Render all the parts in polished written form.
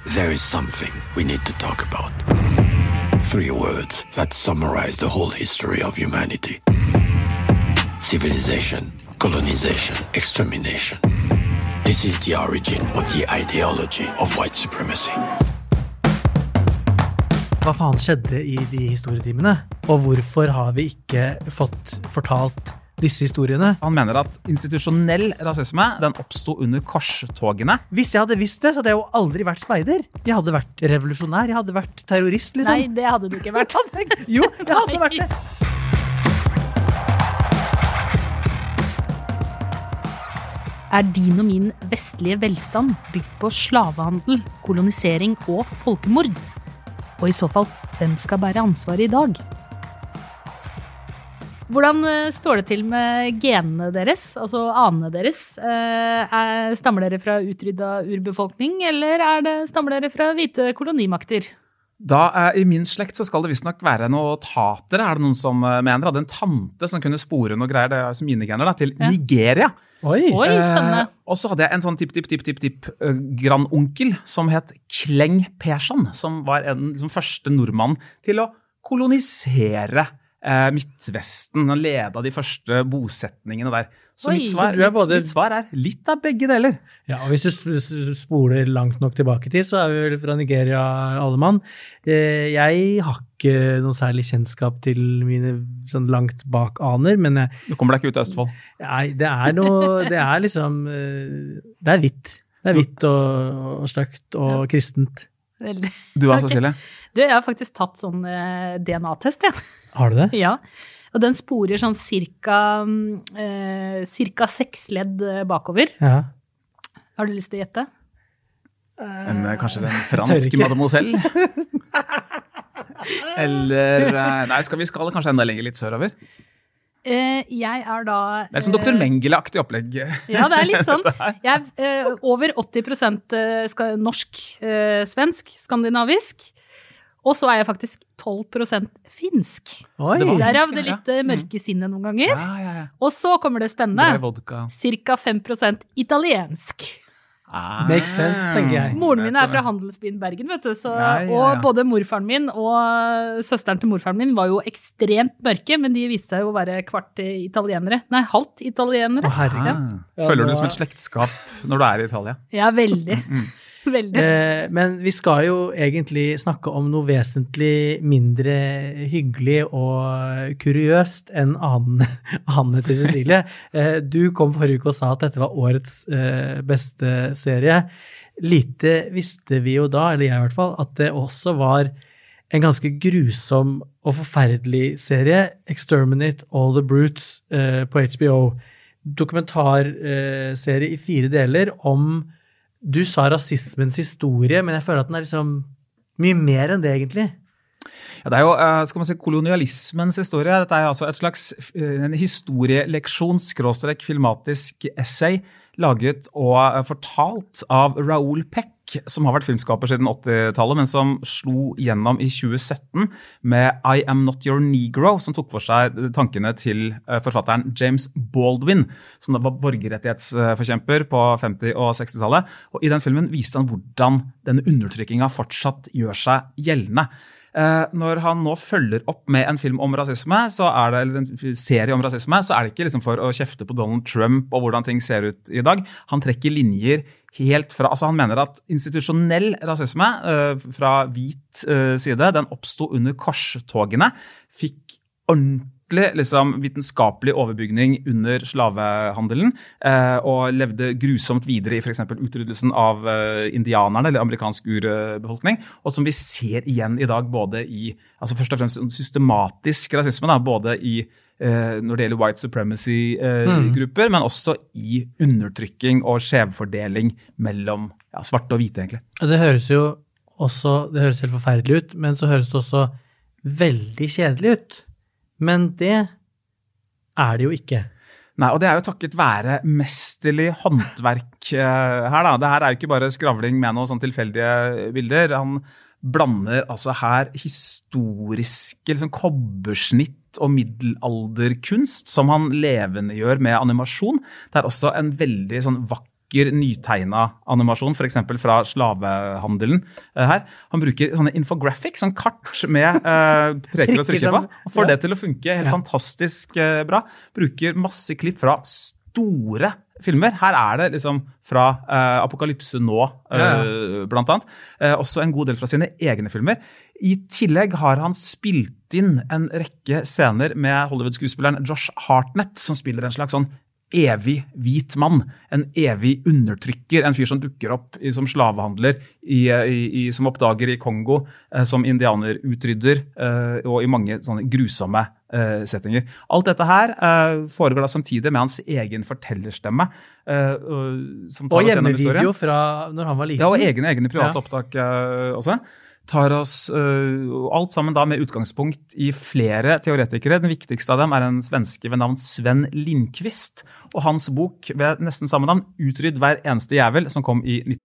There is something we need to talk about. 3 words that summarize the whole history of humanity. Civilization, colonization, extermination. This is the origin of the ideology of white supremacy. Hva faen skjedde i de historietimene? Og hvorfor har vi ikke fått fortalt disse historiene? Han mener at institusjonell rasisme, den oppstod under korstogene. Hvis jeg hadde visst det, så hadde jeg jo aldri vært speider. Jeg hadde vært revolusjonær, jeg hadde vært terrorist, liksom. Nei, det hadde du ikke vært. Jo, jeg hadde vært det. Er din og min vestlige velstand bygd på slavehandel, kolonisering og folkemord? Og i så fall, hvem skal bære ansvaret i dag? Hvordan står det til med genene deres, altså anene deres? Stammer dere fra utrydda urbefolkning, eller stammer dere fra hvite kolonimakter? I min slekt så skal det visst nok være noe tatere, er det noen som mener. Hadde en tante som kunne spore noe greier, det er som mine gener da, til Nigeria. Oi, spennende. Og så hadde jeg en sånn grandonkel som het Kleng Persson, som var en liksom, første nordmann til å kolonisere Midtvesten. Han ledet de første bosetningene der. Så mitt svar er litt av begge deler. Ja, og hvis du spoler langt nok tilbake til, så er vi vel fra Nigeria alle mann. Jeg har ikke noen særlig kjennskap til mine sånn langt bak aner, men Du kommer deg ikke ut til Østfold? Nei, det er liksom, det er hvitt. Det er hvitt og stygt og kristent. Veldig. Du da, Cecilie? Jeg har faktisk tatt sånn DNA-test, ja. Har du det? Ja, og den sporer sånn cirka 6 ledd bakover. Ja. Har du lyst til å gjette? Kanskje den franske mademoiselle? Eller, nei, skal vi skale kanskje enda lenger litt sørover? Jeg er da... Det er sånn Dr. Mengele-aktig opplegg. Ja, det er litt sånn. Jeg er over 80% norsk, svensk, skandinavisk. Og så er jeg faktisk 12% finsk. Oi! Der er det litt mørke sinne noen ganger. Ja. Og så kommer det spennende. Vodka. Cirka 5% italiensk. Makes sense, tenker jeg. Moren min er fra handelsbyen Bergen, vet du. Og både morfaren min og søsteren til morfaren min var jo ekstremt mørke, men de viste seg jo å være kvart italienere. Nei, halvt italienere. Å, herregud. Føler du det som et slektskap når du er i Italia? Ja, veldig. Veldig. Men vi skal jo egentlig snakke om noe vesentlig mindre hyggelig og kuriøst enn anene til Cecilie. Du kom forrige uke og sa at dette var årets beste serie. Lite visste vi jo da, eller jeg i hvert fall, at det også var en ganske grusom og forferdelig serie, Exterminate All the Brutes på HBO. Dokumentarserie i 4 deler om Du sa rasismens historie, men jeg føler at den er liksom mye mer enn det egentlig. Ja, det er jo, skal man si, kolonialismens historie. Dette er jo altså et slags en historieleksjon, filmatisk essay, laget og fortalt av Raoul Peck, som har vært filmskaper siden 80-tallet, men som slo gjennom i 2017 med I Am Not Your Negro, som tok for seg tankene til forfatteren James Baldwin, som da var borgerrettighetsforkjemper på 50- og 60-tallet. Og i den filmen viste han hvordan denne undertrykkingen fortsatt gjør seg gjeldende. Når han nå følger opp med en film om rasisme, eller en serie om rasisme, så er det ikke liksom for å kjefte på Donald Trump og hvordan ting ser ut i dag. Han trekker linjer helt fra, altså han mener at institusjonell rasisme fra hvit side, den oppstod under korstogene, fikk ordentlig liksom, vitenskapelig overbygning under slavehandelen, og levde grusomt videre i for eksempel utryddelsen av indianerne, eller amerikansk urbefolkning, og som vi ser igjen i dag både i, altså først og fremst systematisk rasisme, da, både i når det gjelder white supremacy-grupper, men også i undertrykking og skjevfordeling mellom svarte og hvite, egentlig. Det høres jo også, det høres helt forferdelig ut, men så høres det også veldig kjedelig ut. Men det er det jo ikke. Nei, og det er jo takket være mesterlig håndverk her da. Det her er jo ikke bare skravling med noen sånn tilfeldige bilder. Han blander altså her historiske liksom, kobbersnitt og middelalderkunst som han levende gjør med animasjon. Det er også en veldig sånn vakker bruker nytegna animasjon, for eksempel fra slavehandelen her. Han bruker sånne infographics, sånn kart med preker og strikker på. Han får det til å funke helt fantastisk bra. Bruker masse klipp fra store filmer. Her det liksom fra Apokalypse nå, blant annet. Også en god del fra sine egne filmer. I tillegg har han spilt inn en rekke scener med Hollywood-skuespilleren Josh Hartnett, som spiller en slags sånn evig hvit mann, en evig undertrykker, en fyr som dukker opp som slavehandler, som oppdager i Kongo, som indianerutrydder, og i mange sånne grusomme settinger. Alt dette her foregår da samtidig med hans egen fortellerstemme. Som og hjemmevideo fra når han var liten. Ja, og egne private opptak også. Tar oss alt sammen da med utgangspunkt i flere teoretikere. Den viktigste av dem en svenske ved navn Sven Lindqvist, og hans bok ved nesten samme navn, Utrydd hver eneste jævel, som kom i 19...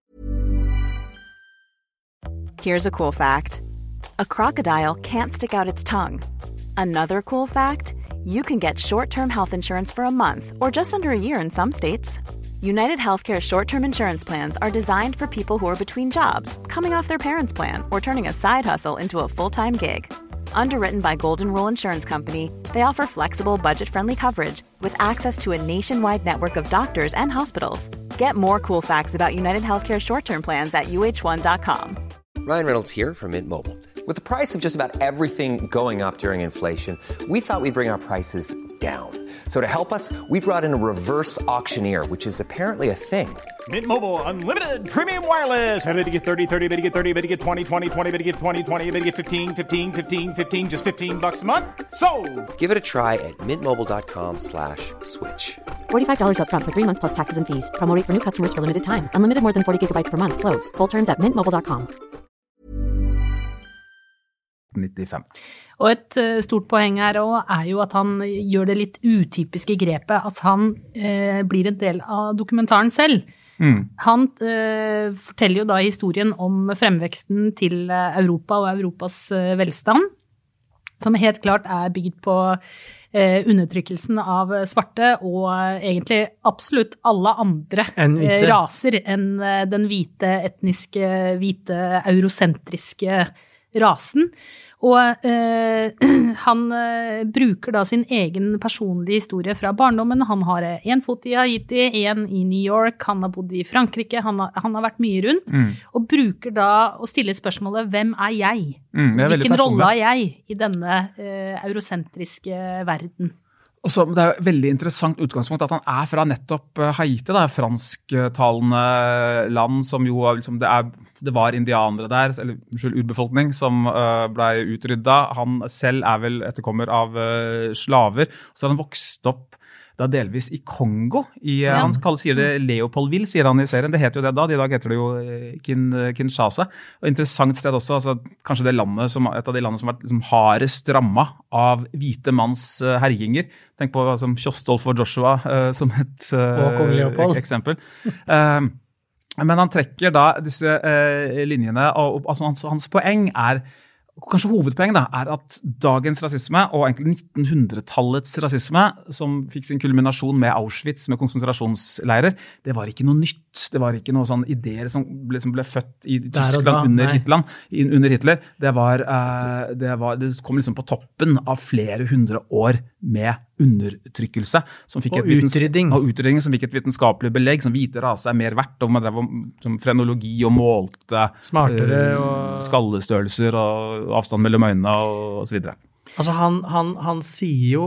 Here's a cool fact. A crocodile can't stick out its tongue. Another cool fact, you can get short-term health insurance for a month or just under a year in some states. United Healthcare short-term insurance plans are designed for people who are between jobs, coming off their parents' plan, or turning a side hustle into a full-time gig. Underwritten by Golden Rule Insurance Company, they offer flexible, budget-friendly coverage with access to a nationwide network of doctors and hospitals. Get more cool facts about United Healthcare short-term plans at uh1.com. Ryan Reynolds here from Mint Mobile. With the price of just about everything going up during inflation, we thought we'd bring our prices down. So to help us, we brought in a reverse auctioneer, which is apparently a thing. Mint Mobile Unlimited Premium Wireless. How to get 30, 30, bit to get 30, bit to get 20, 20, 20, bit to get 20, 20, bit to get 15, 15, 15, 15, just $15 a month? Sold! Give it a try at mintmobile.com/switch. $45 up front for 3 months plus taxes and fees. Promo rate for new customers for limited time. Unlimited more than 40 gigabytes per month. Slows full terms at mintmobile.com. 95. Og et stort poeng her også jo at han gjør det litt utypiske grepet, at han blir en del av dokumentaren selv. Han forteller jo da historien om fremveksten til Europa og Europas velstand, som helt klart bygd på undertrykkelsen av svarte og egentlig absolutt alle andre raser enn den hvite, etniske, hvite, eurosentriske rasen. Og han bruker da sin egen personlige historie fra barndommen. Han har en fot i Haiti, en i New York, han har bodd i Frankrike, han har vært mye rundt, og bruker da å stille spørsmålet, hvem jeg? Hvilken rolle har jeg i denne eurosentriske verden? Og så, det jo veldig interessant utgangspunkt at han fra nettopp Haiti, fransktalende land som jo liksom, det var indianere der, eller urbefolkning som ble utrydda. Han selv vel etterkommer av slaver. Så har han vokst opp da delvis i Kongo. Han sier det Leopoldville, sier han i serien. Det heter jo det da. I dag heter det jo Kinshasa. Og interessant sted også, altså, kanskje et av de landene som har liksom hardest rammet av hvite manns herjinger. Tenk på som Kjostolf og Joshua som et eksempel. Men han trekker da disse linjene, og altså, hans poeng kanskje hovedpoeng at dagens rasisme, og egentlig 1900-tallets rasisme, som fikk sin kulminasjon med Auschwitz, med konsentrasjonsleirer, det var ikke noe nytt. Det var ikke noe sånn ideer som ble født i Tyskland under Hitler. Det kom liksom på toppen av flere hundre år med undertrykkelse, som fikk utrydding som fikk et vitenskapelig belegg, som hvite rase mer verdt, og man drev som frenologi og målte skallestørrelser og avstand mellom øynene og så videre. Altså han sier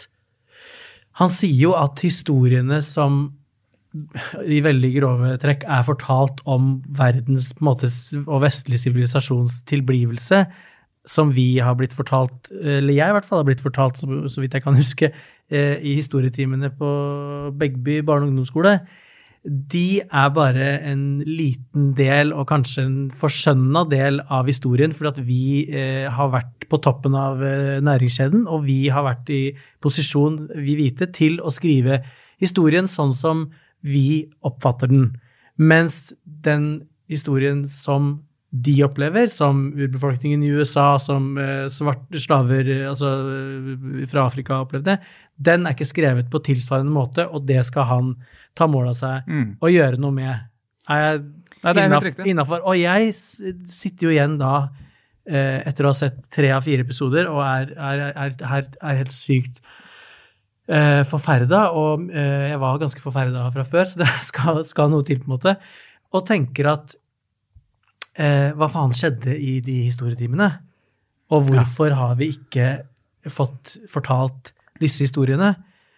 jo at historiene som i veldig grove trekk fortalt om verdens på en måte, og vestlig sivilisasjons tilblivelse, som vi har blitt fortalt, eller jeg i hvert fall har blitt fortalt, så vidt jeg kan huske, i historietimene på Begby barne- og ungdomsskole, de bare en liten del, og kanskje en forskjønnet del av historien, for at vi har vært på toppen av næringskjeden, og vi har vært i posisjon, vi hvite, til å skrive historien sånn som vi oppfatter den. Mens den historien som de opplever, som urbefolkningen I USA, som svarte slaver altså, fra Afrika opplevde, den ikke skrevet på tilsvarende måte, og det skal han ta mål av seg og gjøre noe med. Nei, det helt riktig. Innenfor. Og jeg sitter jo igjen da, etter å ha sett 3 av 4 episoder, og er helt sykt forferdet, og jeg var ganske forferdet fra før, så det skal noe til på en måte, og tenker at hva faen skjedde I de historietimene? Og hvorfor har vi ikke fått fortalt disse historiene?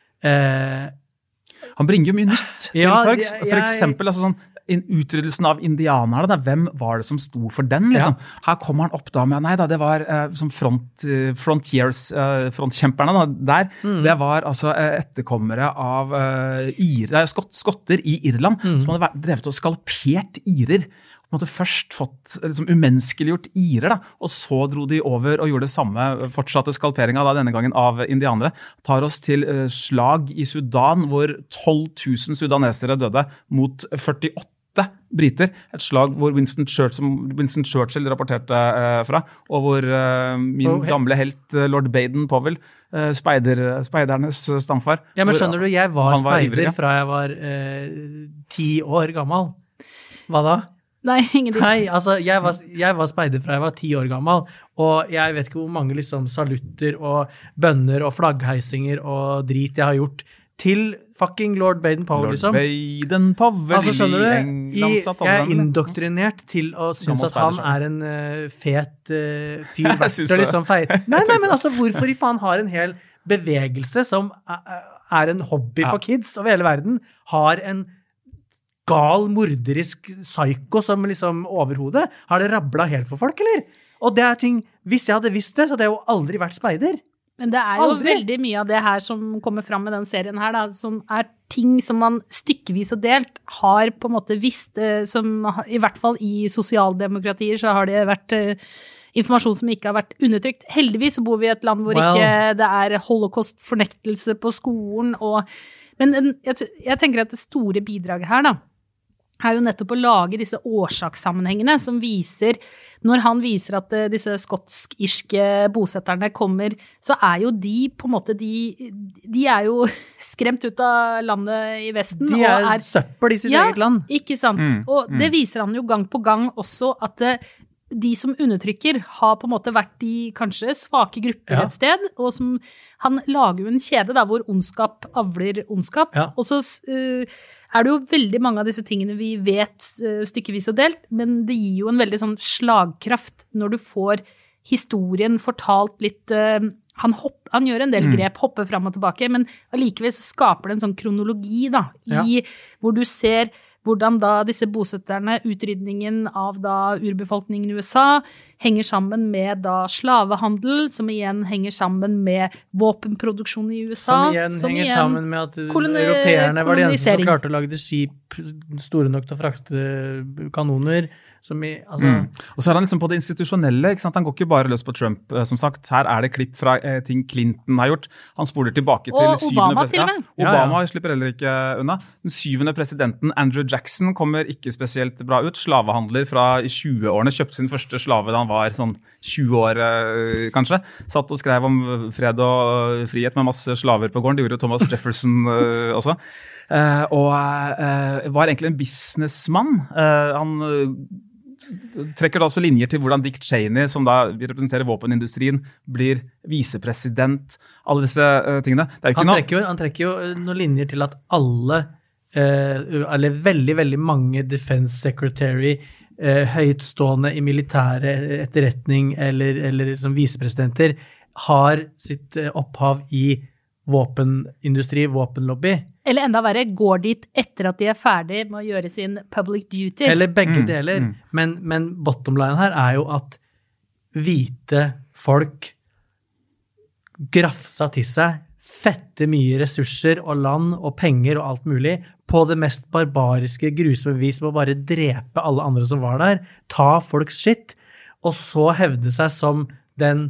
Han bringer jo mye nytt til torgs. For eksempel, altså sånn, utryddelsen av indianerne, hvem var det som sto for den? Liksom? Her kommer han opp da med, nei da, det var som frontiers, frontkjemperne der, det var altså etterkommere av skotter I Irland, som hadde drevet og skalpert irer, måtte først fått liksom, umenneskeliggjort irer, da, og så dro de over og gjorde det samme, fortsatte skalperingen da, denne gangen av indianere, tar oss til slag I Sudan, hvor 12 000 sudanesere døde mot 48 briter, et slag hvor Winston Churchill rapporterte fra, og hvor min gamle helt Lord Baden-Powell, speidernes stamfar. Ja, men skjønner du, jeg var speider fra jeg var 10 år gammel. Hva da? Nei, ingenting. Nei, altså, jeg var speider fra jeg var 10 år gammel, og jeg vet ikke hvor mange liksom salutter og bønner og flaggheisinger og drit jeg har gjort til fucking Lord Baden-Powell, liksom. Lord Baden-Powell altså, skjønner du, jeg indoktrinert til å synes at han en fet fyr verdt å liksom feire. Nei, men altså, hvorfor I faen har en hel bevegelse som en hobby for kids over hele verden, har en gal, morderisk psyko som liksom overhodet, har det rabblet helt for folk, eller? Og det ting, hvis jeg hadde visst det, så hadde jeg jo aldri vært speider. Men det jo veldig mye av det her som kommer fram med den serien her, da, som ting som man stykkevis og delt har på en måte visst, som I hvert fall I sosialdemokratier så har det vært informasjon som ikke har vært undertrykt. Heldigvis så bor vi I et land hvor ikke det holocaust-fornektelse på skolen, men jeg tenker at det store bidraget her da, jo nettopp å lage disse årsakssammenhengene som viser, når han viser at disse skotsk-irske bosetterne kommer, så jo de på en måte, de jo skremt ut av landet I Vesten. De søppel I sitt eget land. Ja, ikke sant? Og det viser han jo gang på gang også at de som undertrykker har på en måte vært I kanskje svake grupper et sted, og som han lager jo en kjede da, hvor ondskap avler ondskap, og så det jo veldig mange av disse tingene vi vet stykkevis og delt, men det gir jo en veldig sånn slagkraft når du får historien fortalt litt, han gjør en del grep, hopper frem og tilbake, men allikevel så skaper det en sånn kronologi da, hvor du ser hvordan da disse bosetterne, utrydningen av da urbefolkningen I USA, henger sammen med da slavehandel, som igjen henger sammen med våpenproduksjon I USA. Som igjen henger sammen med at europeerne var de eneste som klarte å lage skip store nok til å frakte kanoner, altså Og så han liksom på det institusjonelle, ikke sant? Han går ikke bare løs på Trump, som sagt. Her det klipp fra ting Clinton har gjort. Han spoler tilbake til og Obama til og med. Obama slipper heller ikke unna. Den 7. presidenten, Andrew Jackson, kommer ikke spesielt bra ut. Slavehandler fra 20-årene, kjøpte sin første slave da han var sånn 20 år, kanskje. Satt og skrev om fred og frihet med masse slaver på gården. Det gjorde Thomas Jefferson også. Og var egentlig en businessmann. Han trekker da også linjer til hvordan Dick Cheney, som da representerer våpenindustrien, blir visepresident, alle disse tingene. Han trekker jo noen linjer til at alle, eller veldig, veldig mange defense secretary, høytstående I militære etterretning eller som visepresidenter, har sitt opphav I våpenindustri, våpenlobby. Eller enda verre, går dit etter at de ferdig med å gjøre sin public duty. Eller begge deler. Men bottom line her jo at hvite folk grafsa til seg fette mye ressurser og land og penger og alt mulig på det mest barbariske, grusomme vis med å bare drepe alle andre som var der, ta folks shit, og så hevde seg som den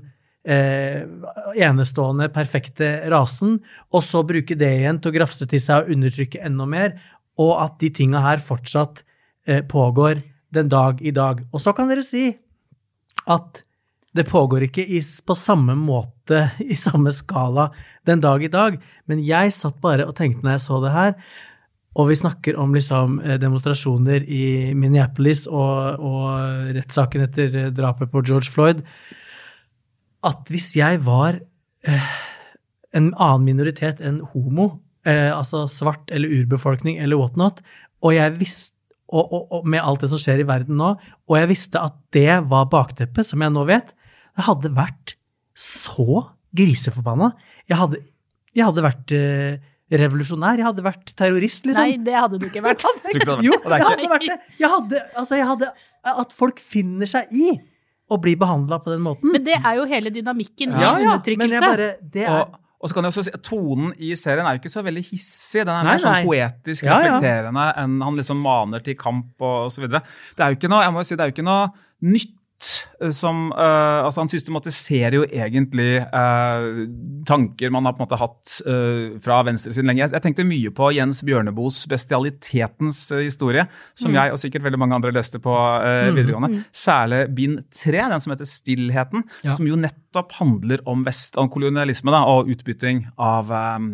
enestående, perfekte rasen, og så bruke det igjen til å grafse til seg og undertrykke enda mer, og at de tingene her fortsatt pågår den dag i dag. Og så kan dere si at det pågår ikke på samme måte, i samme skala den dag i dag, men jeg satt bare og tenkte når jeg så det her, og vi snakker om liksom demonstrasjoner i Minneapolis og rettssaken etter drapet på George Floyd, at hvis jeg var en annen minoritet enn homo, altså svart eller urbefolkning eller whatnot, og jeg visste, og med alt det som skjer i verden nå, og jeg visste at det var bakteppet, som jeg nå vet, det hadde vært så griseforbanna. Jeg hadde vært revolusjonær, jeg hadde vært terrorist, liksom. Nei, det hadde du ikke vært. Jo, jeg hadde vært det. Jeg hadde at folk finner seg i å bli behandlet på den måten. Men det jo hele dynamikken i undertrykkelse. Men jeg bare, og så kan jeg også si, tonen i serien jo ikke så veldig hissig, den mer sånn poetisk reflekterende enn han liksom maner til kamp og så videre. Det jo ikke noe, jeg må si, det jo ikke noe nytt som, altså han systematiserer jo egentlig tanker man har på en måte hatt fra venstresiden lenge. Jeg tenkte mye på Jens Bjørneboes Bestialitetens historie, som jeg og sikkert veldig mange andre leste på videregående. Særlig bind 3, den som heter Stillheten, som jo nettopp handler om kolonialisme da, og utbytting av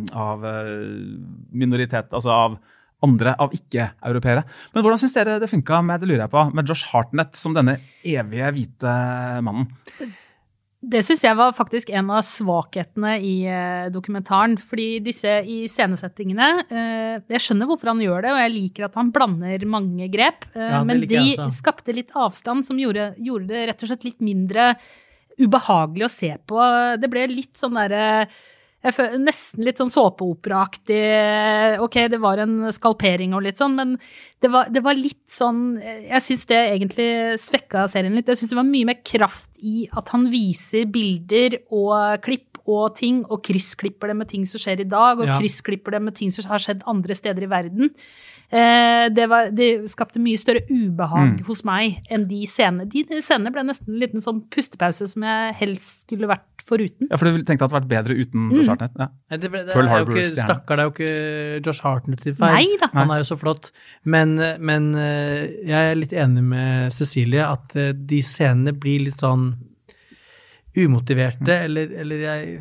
minoritet, altså av andre, av ikke-europeere. Men hvordan synes dere det funket med, det lurer jeg på, med Josh Hartnett som denne evige hvite mannen? Det synes jeg var faktisk en av svakhetene i dokumentaren, fordi disse i scenesettingene, jeg skjønner hvorfor han gjør det, og jeg liker at han blander mange grep, men de skapte litt avstand som gjorde det rett og slett litt mindre ubehagelig å se på. Det ble litt sånn nesten litt sånn såpeoperaaktig, ok, det var en skalpering og litt sånn, men det var litt sånn, jeg synes det egentlig svekket serien litt. Jeg synes det var mye mer kraft i at han viser bilder og klipp og ting, og kryssklipper det med ting som skjer i dag, og kryssklipper det med ting som har skjedd andre steder i verden. Det skapte mye større ubehag hos meg enn de scenene. De scenene ble nesten en liten sånn pustepause som jeg helst skulle vært foruten. Ja, for du tenkte at det hadde vært bedre uten Josh Hartnett? Ja. Stakkar, det jo ikke Josh Hartnett til feil. Neida. Han jo så flott. Men jeg litt enig med Cecilie at de scenene blir litt sånn umotiverte, eller jeg...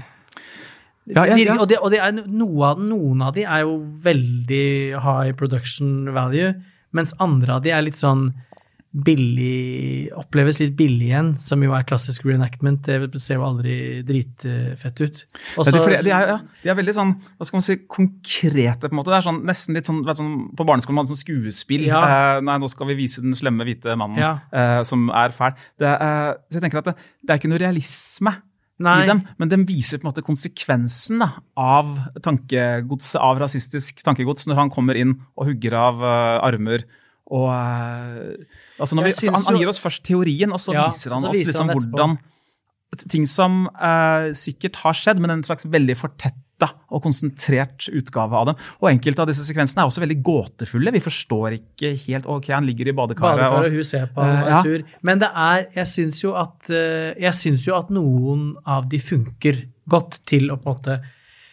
Og noen av de jo veldig high production value, mens andre av de litt sånn billig, oppleves litt billig igjen, som jo klassisk reenactment. Det ser jo aldri dritfett ut. Også, de veldig sånn, hva skal man si, konkrete på en måte. Det sånn, nesten litt sånn, på barneskolen man sånn skuespill. Nei, nå skal vi vise den slemme hvite mannen som fæl. Så jeg tenker at det ikke noe realisme i dem, men de viser på en måte konsekvensen av tankegodset, av rasistisk tankegods, når han kommer inn og hugger av armer, og altså han gir oss først teorien, og så viser han oss liksom hvordan ting som sikkert har skjedd, men en slags veldig fortettet og konsentrert utgave av dem. Og enkelte av disse sekvensene også veldig gåtefulle. Vi forstår ikke helt, ok, han ligger i badekaret. Og hun ser på han sur. Men jeg synes jo at noen av de funker godt til å på en måte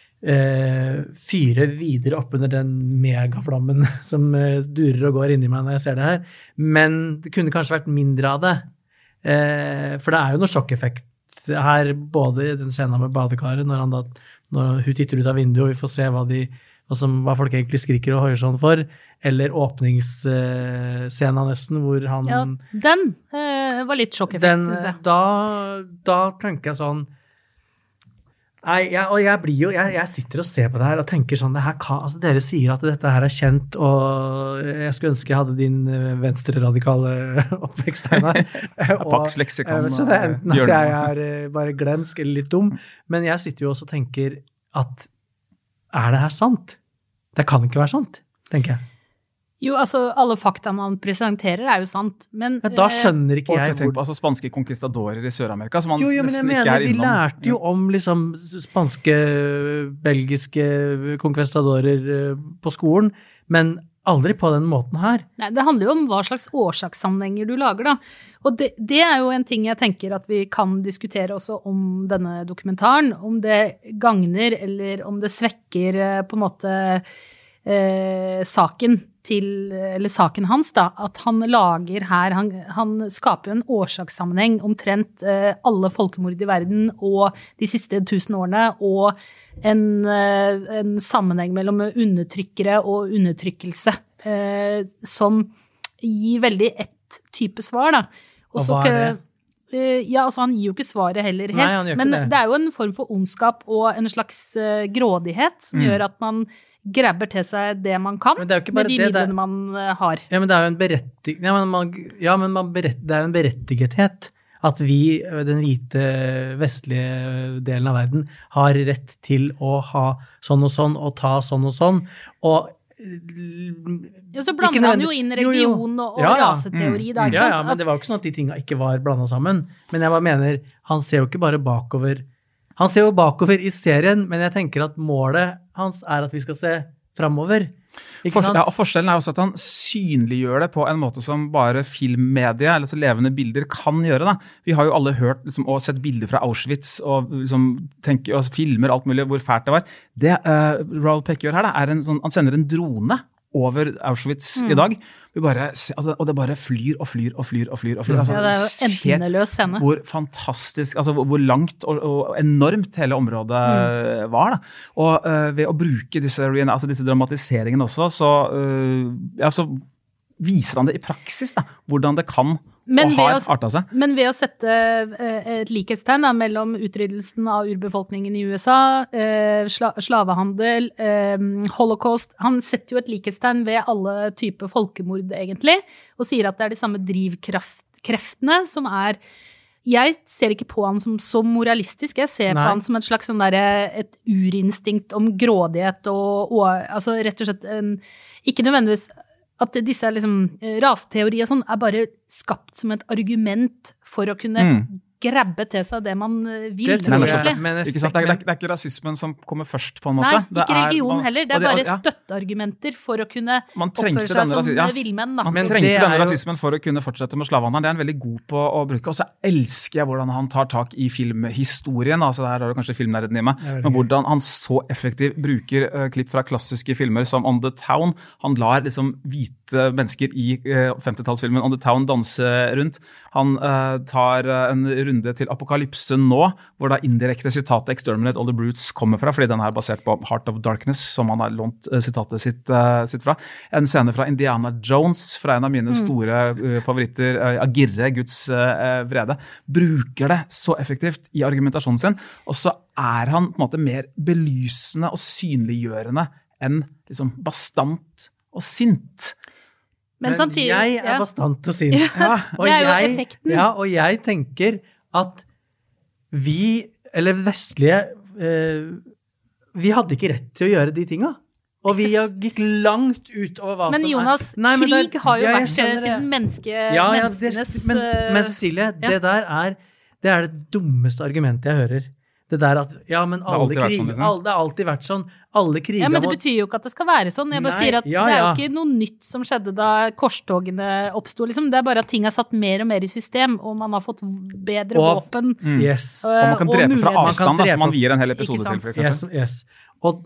fyre videre opp under den megaflammen som durer og går inni meg når jeg ser det her. Men det kunne kanskje vært mindre av det. For det jo noe sjokkeffekt her, både i den scenen med badekaret, når hun titter ut av vinduet, og vi får se hva folk egentlig skriker og høyer sånn for, eller åpningsscenen nesten, hvor han... Ja, den var litt sjokkeffekt, synes jeg. Da tenker jeg sånn, jeg sitter og ser på det her og tenker sånn, altså dere sier at dette her kjent, og jeg skulle ønske jeg hadde din venstre-radikale oppvekst her. Pax leksikon. Så det enten at jeg bare glemsk eller litt dum, men jeg sitter jo også og tenker at det her sant? Det kan ikke være sant, tenker jeg. Jo, altså, alle fakta man presenterer jo sant, men... Da skjønner ikke jeg hvor... Altså, spanske konquistadorer i Sør-Amerika, som man men nesten jeg ikke mener, innom. Vi lærte jo om liksom spanske, belgiske konquistadorer på skolen, men aldri på den måten her. Nei, det handler jo om hva slags årsakssammenhenger du lager da, og det jo en ting jeg tenker at vi kan diskutere også om denne dokumentaren, om det gagner eller om det svekker på en måte saken. eller saken hans da, at han lager her, han skaper jo en årsakssammenheng omtrent alle folkemord i verden og de siste 1000 årene, og en sammenheng mellom undertrykkere og undertrykkelse, som gir veldig ett type svar da. Og hva det? Ja, altså han gir jo ikke svaret heller helt, men det jo en form for ondskap og en slags grådighet som gjør at man grabber til seg det man kan med de midlene man har. Ja, men det jo en det jo en berettigethet at vi, den hvite vestlige delen av verden, har rett til å ha sånn og ta sånn, og ja, så blander han jo inn religion og raseteori da, ikke sant? Ja, men det var jo ikke sånn at de tingene ikke var blandet sammen, men jeg bare mener, han ser jo ikke bare bakover, han ser jo bakover i serien, men jeg tenker at målet hans at vi skal se fremover. Og forskjellen også at han synliggjør det på en måte som bare filmmedie, eller så levende bilder, kan gjøre det. Vi har jo alle hørt liksom, og sett bilder fra Auschwitz, og liksom, tenker, og filmer alt mulig, hvor fælt det var. Det Raoul Peck gjør her, da, han sender en drone over Auschwitz i dag. Vi bare, og det bare flyr og flyr og flyr og flyr. Altså, ja, det jo endeløs scene. Hvor fantastisk, altså hvor langt og enormt hele området var. Da. Og ved å bruke disse dramatiseringene også, så viser han det i praksis, da, hvordan det kan og har artet seg. Men ved å sette et likhetstegn mellom utryddelsen av urbefolkningen i USA, slavehandel, holocaust, han setter jo et likhetstegn ved alle typer folkemord egentlig, og sier at det de samme drivkreftene som jeg ser ikke på han som så moralistisk, jeg ser på han som et slags sånn et urinstinkt om grådighet og altså rett og slett ikke nødvendigvis at disse raseteori og sånn bare skapt som et argument for å kunne grabbe til seg det man vil. Det tror jeg. Ikke sant? Det ikke rasismen som kommer først på en måte. Nei, ikke religion heller. Det bare støtteargumenter for å kunne oppføre seg som villmenn. Man trengte denne rasismen for å kunne fortsette med slavehandelen. Det en veldig god på å bruke. Og så elsker jeg hvordan han tar tak i filmhistorien. Altså der har du kanskje filmnerden i meg. Men hvordan han så effektivt bruker klipp fra klassiske filmer som On the Town. Han lar liksom hvite mennesker i 50-tallsfilmen On the Town danse rundt. Han tar en runde til Apokalypse nå, hvor da indirekte sitatet Exterminate All the Brutes kommer fra, fordi den basert på Heart of Darkness, som han har lånt sitatet sitt fra. En scene fra Indiana Jones, fra en av mine store favoritter, Agirre, Guds vrede, bruker det så effektivt i argumentasjonen sin, og så han på en måte mer belysende og synliggjørende enn liksom bastant og sint. Men samtidig, jeg bastant og sint. Og det jo effekten. Ja, og jeg tenker at vi, eller vestlige, vi hadde ikke rett til å gjøre de tingene. Og vi gikk langt ut over hva men Jonas, krig har jo vært siden menneskenes... Men Cecilie, det der det dummeste argumentet jeg hører. Det der at, men alle krig, det har alltid vært sånn, alle kriger... Ja, men det betyr jo ikke at det skal være sånn. Jeg bare sier at det jo ikke noe nytt som skjedde da korstogene oppstod, liksom. Det bare at ting har satt mer og mer i system, og man har fått bedre våpen. Yes. Og man kan drepe fra avstand, som man vier en hel episode til, for eksempel. Yes. Og,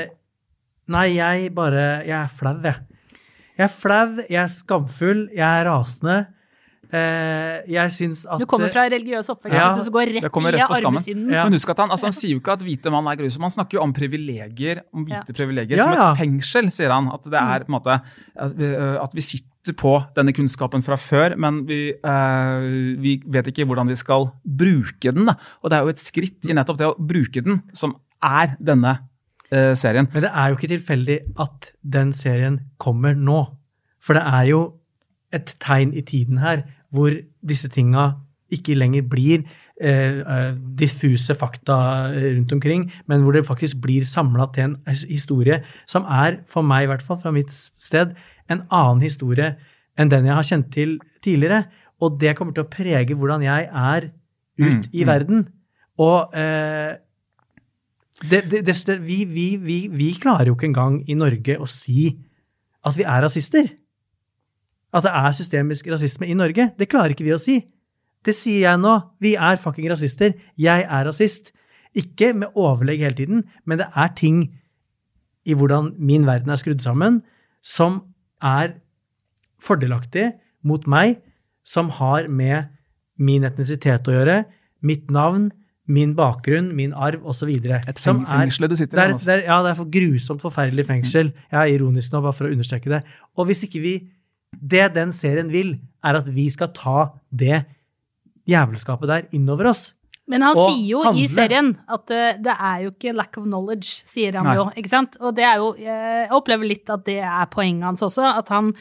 jeg flau, jeg. Jeg flau, jeg skamfull, jeg rasende. Jeg synes at... Du kommer fra religiøs oppvekst, du går rett i arvesiden. Men husk at han sier jo ikke at hvite mann grusom, han snakker jo om privilegier, hvite privilegier, som et fengsel, sier han, at det på en måte, at vi sitter på denne kunnskapen fra før, men vi vet ikke hvordan vi skal bruke den, da. Og det jo et skritt i nettopp det å bruke den, som denne serien. Men det jo ikke tilfeldig at den serien kommer nå, for det jo et tegn i tiden her, hvor disse tingene ikke lenger blir diffuse fakta rundt omkring, men hvor det faktisk blir samlet til en historie som for meg i hvert fall, fra mitt sted, en annen historie enn den jeg har kjent til tidligere, og det kommer til å prege hvordan jeg ut i verden. Og vi klarer jo ikke engang i Norge å si at vi rasister. At det systemisk rasisme i Norge, det klarer ikke vi å si. Det sier jeg nå. Vi fucking rasister. Jeg rasist. Ikke med overlegg hele tiden, men det ting i hvordan min verden skrudd sammen, som fordelaktig mot meg, som har med min etnisitet å gjøre, mitt navn, min bakgrunn, min arv, og så videre. Et fengsel du sitter i. Ja, det for grusomt, forferdelig fengsel. Jeg ironisk nå, bare for å understreke det. Og hvis ikke det den serien vil, at vi skal ta det jævelskapet der innover oss. Men han sier jo i serien at det jo ikke lack of knowledge, sier han jo, ikke sant? Og det jo, jeg opplever litt at det poenget hans også, at han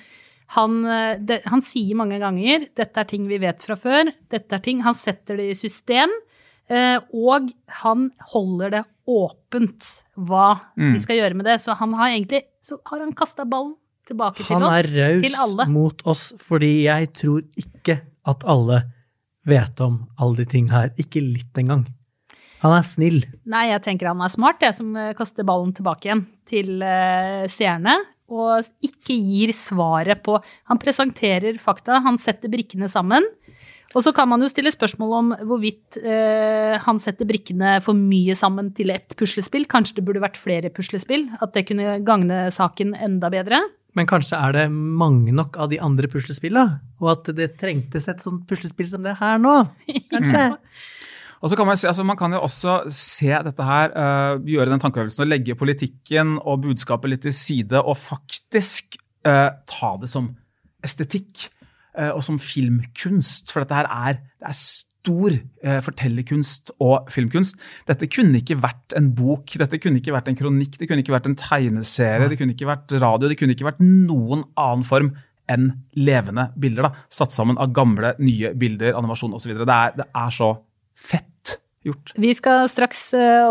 sier mange ganger, dette ting vi vet fra før, dette ting, han setter det i system, og han holder det åpent hva vi skal gjøre med det. Så han har egentlig, så har han kastet ballen tilbake til oss, til alle. Han raus mot oss, fordi jeg tror ikke at alle vet om alle de ting her, ikke litt engang. Han snill. Nei, jeg tenker han smart, som kaster ballen tilbake igjen til seerne, og ikke gir svaret på, han presenterer fakta, han setter brikkene sammen, og så kan man jo stille spørsmål om hvorvidt han setter brikkene for mye sammen til et puslespill, kanskje det burde vært flere puslespill, at det kunne gagne saken enda bedre. Men kanskje det mange nok av de andre puslespillene, og at det trengtes et sånt puslespill som det her nå, kanskje. Og så kan man altså man kan jo også se dette her, gjøre den tankeøvelsen og legge politikken og budskapet litt til side og faktisk ta det som estetikk og som filmkunst, for dette her det stor fortellerkunst og filmkunst. Dette kunne ikke vært en bok, dette kunne ikke vært en kronikk, det kunne ikke vært en tegneserie, det kunne ikke vært radio, det kunne ikke vært noen annen form enn levende bilder, satt sammen av gamle, nye bilder, animasjon og så videre. Det så fett gjort. Vi skal straks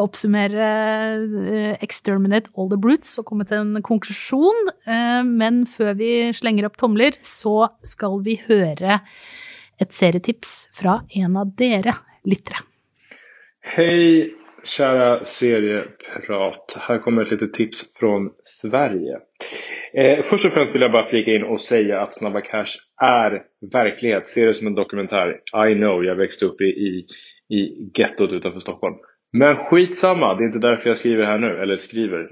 oppsummere Exterminate All the Brutes og komme til en konklusjon, men før vi slenger opp tomler, så skal vi høre et serietips fra en av dere lyttere. Hej, kära serieprat. Här kommer ett litet tips från Sverige. Först och främst vill jag bara flika in och säga att Snabba Cash verklighet. Se det som en dokumentär. I know, jag växte upp i gettot utanför Stockholm. Men skitsamma, det inte därför jag skriver här nu. Eller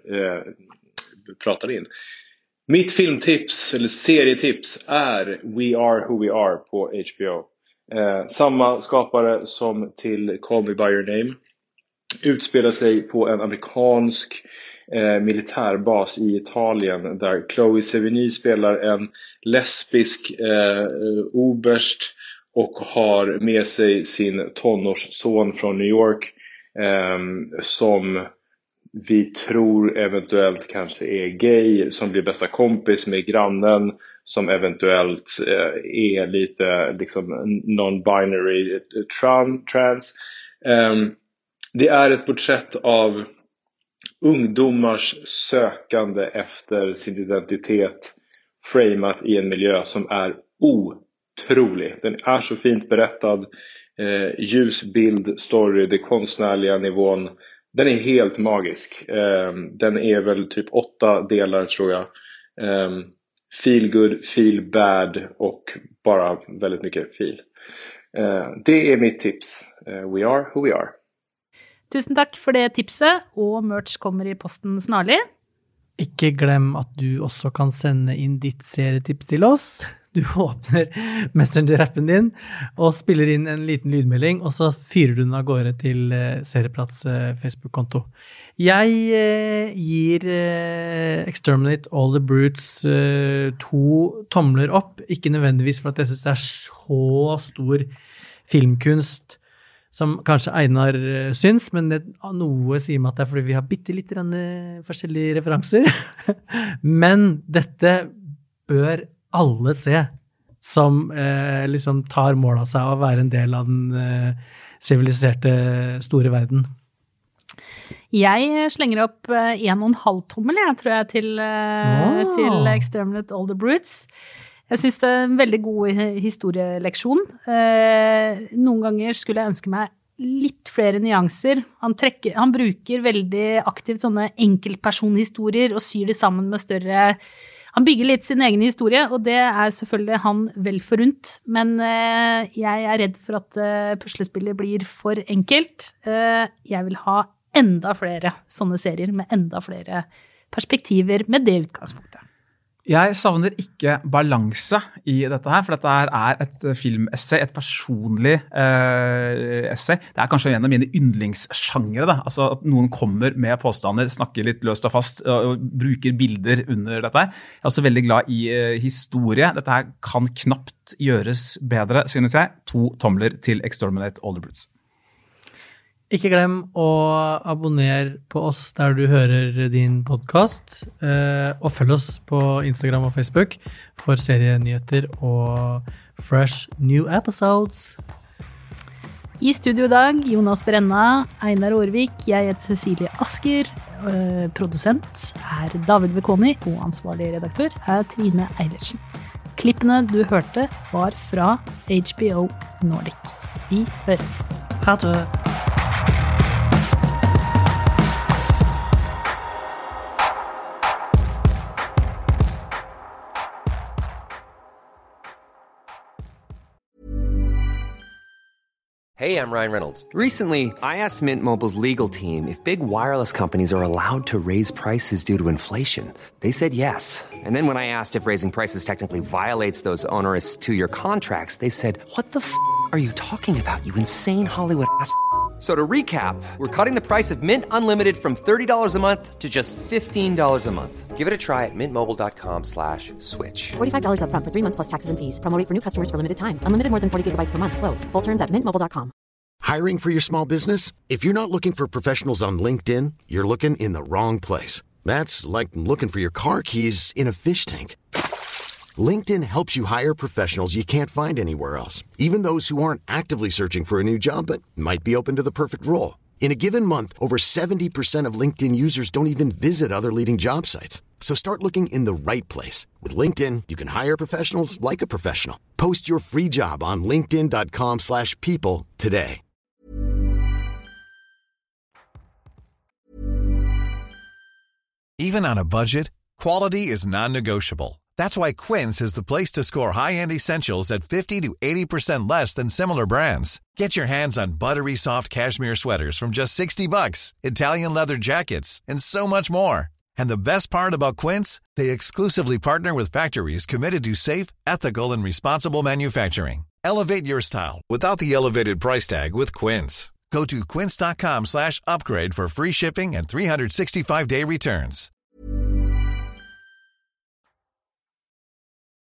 pratar in. Mitt filmtips, eller serietips, We Are Who We Are på HBO. Samma skapare som till Call Me By Your Name. Utspelar sig på en amerikansk militärbas i Italien, där Chloe Sevigny spelar en lesbisk oberst och har med sig sin tonårsson från New York som vi tror eventuellt kanske gay, som blir bästa kompis med grannen, som eventuellt lite liksom non-binary trans. Det ett porträtt av ungdomars sökande efter sin identitet framat i en miljö som otrolig. Den så fint berättad, ljus bild, story, det konstnärliga nivån. Den helt magisk. Den väl typ 8 delar tror jag. Feel good, feel bad och bara väldigt mycket feel. Det mitt tips. We are who we are. Tusen takk for det tipset, og merch kommer i posten snarlig. Ikke glem at du også kan sende inn ditt serietips til oss. Du åpner Messenger-appen din og spiller inn en liten lydmelding, og så fyrer du den av gårde til Serieprats Facebook-konto. Jeg gir Exterminate All the Brutes 2 tomler opp, ikke nødvendigvis for at jeg synes det så stor filmkunst som kanskje Einar syns, men noe sier meg at det fordi vi har bitte litt forskjellige referanser. Men dette bør alle se som liksom tar mål av seg av å være en del av den siviliserte store verden. Jeg slenger opp 1,5 tommel, tror jeg, til Exterminate All the Brutes. Jeg synes det en veldig god historieleksjon. Noen ganger skulle jeg ønske meg litt flere nyanser. Han bruker veldig aktivt sånne enkeltpersonhistorier og syr det sammen med større. Han bygger litt sin egen historie, og det selvfølgelig han vel forunt. Men jeg redd for at puslespillet blir for enkelt. Jeg vil ha enda flere sånne serier med enda flere perspektiver med det utgangspunktet. Jeg savner ikke balanse i dette her, for dette her er et filmessay, et personlig essay. Det kanskje en av mine yndlingssjangere, da. Altså at noen kommer med påstander, snakker litt løst og fast, og bruker bilder under dette her. Jeg også veldig glad i historie. Dette her kan knapt gjøres bedre, synes jeg. 2 tomler til Exterminate All the Brutes. Ikke glem å abonnere på oss der du hører din podcast, og følg oss på Instagram og Facebook for serienyheter og fresh new episodes. I studio i dag, Jonas Brenna, Einar Aarvik, jeg heter Cecilie Asker, produsent er David Bekoni, og ansvarlig redaktør er Trine Eilertsen. Klippene du hørte var fra HBO Nordic. Vi høres. Ha det! Hey, I'm Ryan Reynolds. Recently, I asked Mint Mobile's legal team if big wireless companies are allowed to raise prices due to inflation. They said yes. And then when I asked if raising prices technically violates those onerous 2-year contracts, they said, "What the f*** are you talking about, you insane Hollywood ass?" So to recap, we're cutting the price of Mint Unlimited from $30 a month to just $15 a month. Give it a try at mintmobile.com/switch. $45 up front for 3 months plus taxes and fees. Promo rate for new customers for limited time. Unlimited more than 40 gigabytes per month. Slows full terms at mintmobile.com. Hiring for your small business? If you're not looking for professionals on LinkedIn, you're looking in the wrong place. That's like looking for your car keys in a fish tank. LinkedIn helps you hire professionals you can't find anywhere else, even those who aren't actively searching for a new job but might be open to the perfect role. In a given month, over 70% of LinkedIn users don't even visit other leading job sites. So start looking in the right place. With LinkedIn, you can hire professionals like a professional. Post your free job on linkedin.com/people today. Even on a budget, quality is non-negotiable. That's why Quince is the place to score high-end essentials at 50 to 80% less than similar brands. Get your hands on buttery soft cashmere sweaters from just $60, Italian leather jackets, and so much more. And the best part about Quince, they exclusively partner with factories committed to safe, ethical, and responsible manufacturing. Elevate your style without the elevated price tag with Quince. Go to quince.com/upgrade for free shipping and 365-day returns.